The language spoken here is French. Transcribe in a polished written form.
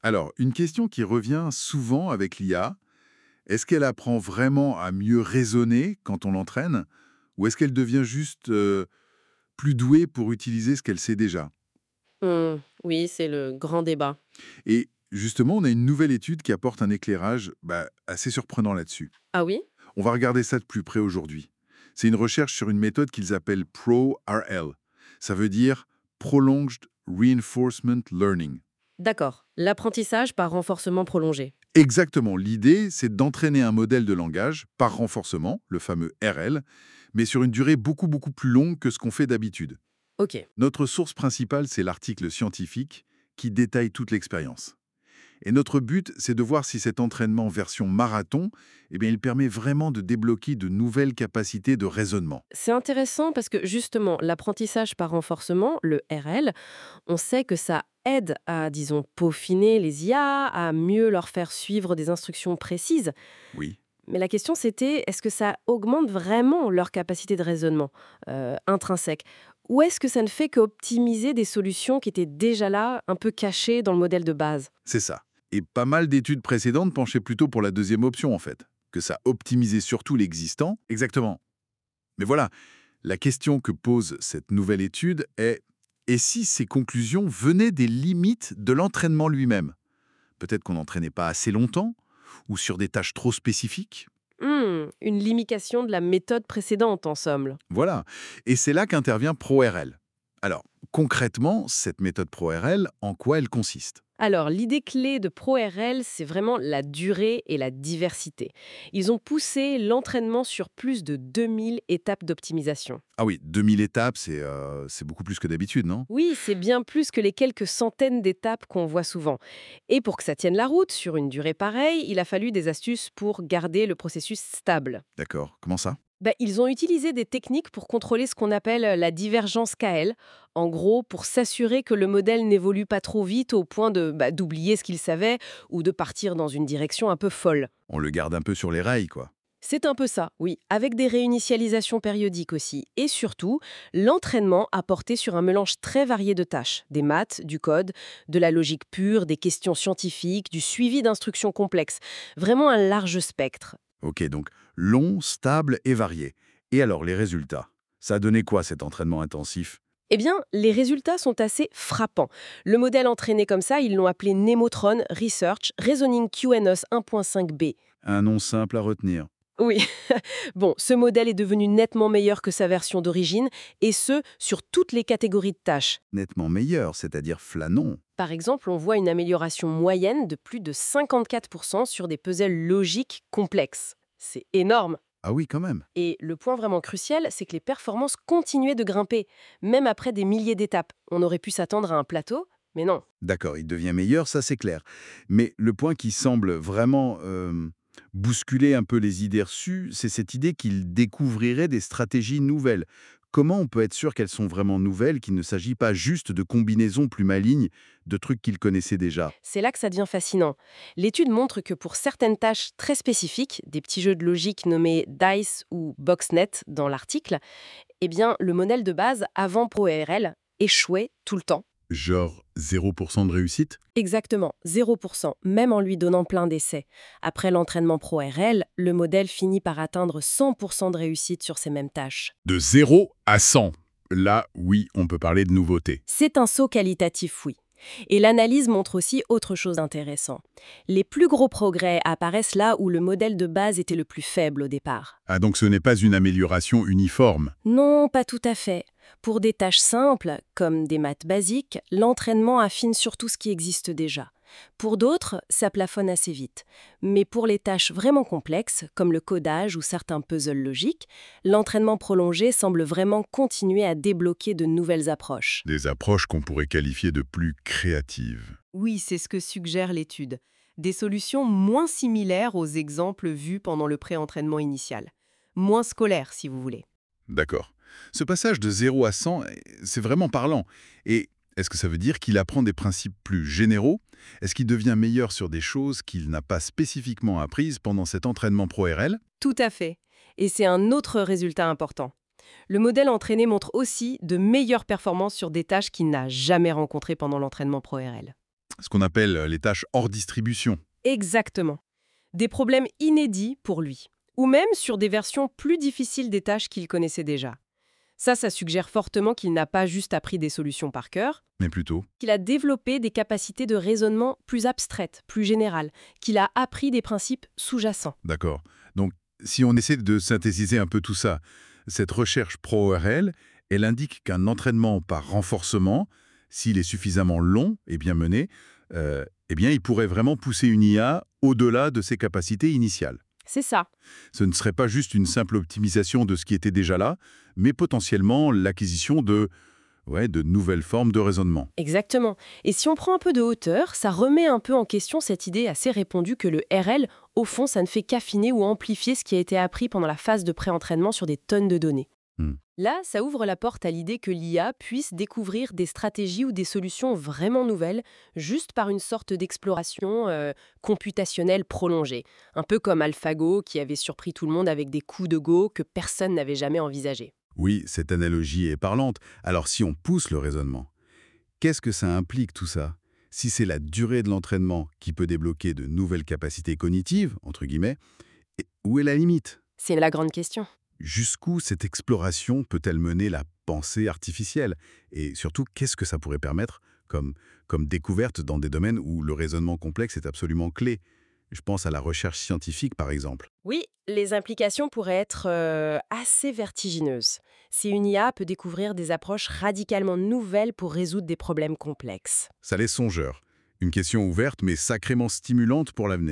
Alors, une question qui revient souvent avec l'IA, est-ce qu'elle apprend vraiment à mieux raisonner quand on l'entraîne ou est-ce qu'elle devient juste plus douée pour utiliser ce qu'elle sait déjà? Oui, c'est le grand débat. Et justement, on a une nouvelle étude qui apporte un éclairage assez surprenant là-dessus. Ah oui? On va regarder ça de plus près aujourd'hui. C'est une recherche sur une méthode qu'ils appellent PRO-RL. Ça veut dire Prolonged Reinforcement Learning. D'accord. L'apprentissage par renforcement prolongé. Exactement, l'idée, c'est d'entraîner un modèle de langage par renforcement, le fameux RL, mais sur une durée beaucoup plus longue que ce qu'on fait d'habitude. Ok. Notre source principale, c'est l'article scientifique qui détaille toute l'expérience. Et notre but, c'est de voir si cet entraînement version marathon, il permet vraiment de débloquer de nouvelles capacités de raisonnement. C'est intéressant parce que justement, l'apprentissage par renforcement, le RL, on sait que ça aide à, disons, peaufiner les IA, à mieux leur faire suivre des instructions précises. Oui, Mais la question c'était, est-ce que ça augmente vraiment leur capacité de raisonnement intrinsèque? Ou est-ce que ça ne fait qu'optimiser des solutions qui étaient déjà là, un peu cachées dans le modèle de base? c'est ça. Et pas mal d'études précédentes penchaient plutôt pour la deuxième option, en fait, que ça optimisait surtout l'existant. Exactement. Mais voilà, la question que pose cette nouvelle étude est et si ces conclusions venaient des limites de l'entraînement lui-même? Peut-être qu'on n'entraînait pas assez longtemps ou sur des tâches trop spécifiques. Une limitation de la méthode précédente, en somme. Voilà. Et c'est là qu'intervient ProRL. Alors, concrètement, cette méthode ProRL, en quoi elle consiste? Alors, l'idée clé de ProRL, c'est vraiment la durée et la diversité. Ils ont poussé l'entraînement sur plus de 2000 étapes d'optimisation. Ah oui, 2000 étapes, c'est beaucoup plus que d'habitude, non? Oui, c'est bien plus que les quelques centaines d'étapes qu'on voit souvent. Et pour que ça tienne la route sur une durée pareille, il a fallu des astuces pour garder le processus stable. D'accord. Comment ça? Ils ont utilisé des techniques pour contrôler ce qu'on appelle la divergence KL, en gros pour s'assurer que le modèle n'évolue pas trop vite au point d'oublier ce qu'il savait ou de partir dans une direction un peu folle. On le garde un peu sur les rails, quoi. C'est un peu ça, oui, avec des réinitialisations périodiques aussi. Et surtout, l'entraînement a porté sur un mélange très varié de tâches, des maths, du code, de la logique pure, des questions scientifiques, du suivi d'instructions complexes. Vraiment un large spectre. Ok, donc long, stable et varié. Et alors, les résultats? Ça a donné quoi cet entraînement intensif? Eh bien, les résultats sont assez frappants. Le modèle entraîné comme ça, ils l'ont appelé Nemotron Research Reasoning QNOS 1.5b. Un nom simple à retenir. Oui, bon, ce modèle est devenu nettement meilleur que sa version d'origine, et ce, sur toutes les catégories de tâches. Nettement meilleur, c'est-à-dire flânon. Par exemple, on voit une amélioration moyenne de plus de 54% sur des puzzles logiques complexes. C'est énorme. Ah oui, quand même. Et le point vraiment crucial, c'est que les performances continuaient de grimper, même après des milliers d'étapes. On aurait pu s'attendre à un plateau, mais non. D'accord, il devient meilleur, ça c'est clair. Mais le point qui semble vraiment bousculer un peu les idées reçues, c'est cette idée qu'il découvrirait des stratégies nouvelles. Comment on peut être sûr qu'elles sont vraiment nouvelles, qu'il ne s'agit pas juste de combinaisons plus malignes de trucs qu'il connaissait déjà? C'est là que ça devient fascinant. L'étude montre que pour certaines tâches très spécifiques, des petits jeux de logique nommés DICE ou BoxNet dans l'article, eh bien, le modèle de base avant ProRL échouait tout le temps. Genre 0% de réussite? Exactement, 0%, même en lui donnant plein d'essais. Après l'entraînement ProRL, le modèle finit par atteindre 100% de réussite sur ces mêmes tâches. De 0 à 100. Là, oui, on peut parler de nouveauté. C'est un saut qualitatif, oui. Et l'analyse montre aussi autre chose d'intéressant. Les plus gros progrès apparaissent là où le modèle de base était le plus faible au départ. Ah, donc ce n'est pas une amélioration uniforme. Non, pas tout à fait. Pour des tâches simples, comme des maths basiques, l'entraînement affine surtout ce qui existe déjà. Pour d'autres, ça plafonne assez vite. Mais pour les tâches vraiment complexes, comme le codage ou certains puzzles logiques, l'entraînement prolongé semble vraiment continuer à débloquer de nouvelles approches. Des approches qu'on pourrait qualifier de plus créatives. Oui, c'est ce que suggère l'étude. Des solutions moins similaires aux exemples vus pendant le pré-entraînement initial. Moins scolaires, si vous voulez. D'accord. Ce passage de 0 à 100, c'est vraiment parlant. Et est-ce que ça veut dire qu'il apprend des principes plus généraux? Est-ce qu'il devient meilleur sur des choses qu'il n'a pas spécifiquement apprises pendant cet entraînement pro-RL? Tout à fait. Et c'est un autre résultat important. Le modèle entraîné montre aussi de meilleures performances sur des tâches qu'il n'a jamais rencontrées pendant l'entraînement ProRL. Ce qu'on appelle les tâches hors distribution. Exactement. Des problèmes inédits pour lui. Ou même sur des versions plus difficiles des tâches qu'il connaissait déjà. Ça suggère fortement qu'il n'a pas juste appris des solutions par cœur, Mais plutôt. qu'il a développé des capacités de raisonnement plus abstraites, plus générales, qu'il a appris des principes sous-jacents. D'accord. Donc, si on essaie de synthétiser un peu tout ça, cette recherche pro-ORL, elle indique qu'un entraînement par renforcement, s'il est suffisamment long et bien mené, eh bien, il pourrait vraiment pousser une IA au-delà de ses capacités initiales. C'est ça. Ce ne serait pas juste une simple optimisation de ce qui était déjà là, mais potentiellement l'acquisition de nouvelles formes de raisonnement. Exactement. Et si on prend un peu de hauteur, ça remet un peu en question cette idée assez répandue que le RL, au fond, ça ne fait qu'affiner ou amplifier ce qui a été appris pendant la phase de pré-entraînement sur des tonnes de données. Là, ça ouvre la porte à l'idée que l'IA puisse découvrir des stratégies ou des solutions vraiment nouvelles, juste par une sorte d'exploration computationnelle prolongée. Un peu comme AlphaGo, qui avait surpris tout le monde avec des coups de Go que personne n'avait jamais envisagés. Oui, cette analogie est parlante. Alors si on pousse le raisonnement, qu'est-ce que ça implique tout ça? Si c'est la durée de l'entraînement qui peut débloquer de nouvelles capacités cognitives, entre guillemets, où est la limite? C'est la grande question. Jusqu'où cette exploration peut-elle mener la pensée artificielle? Et surtout, qu'est-ce que ça pourrait permettre comme découverte dans des domaines où le raisonnement complexe est absolument clé? Je pense à la recherche scientifique, par exemple. Oui, les implications pourraient être assez vertigineuses. Si une IA peut découvrir des approches radicalement nouvelles pour résoudre des problèmes complexes. Ça laisse songeur. Une question ouverte, mais sacrément stimulante pour l'avenir.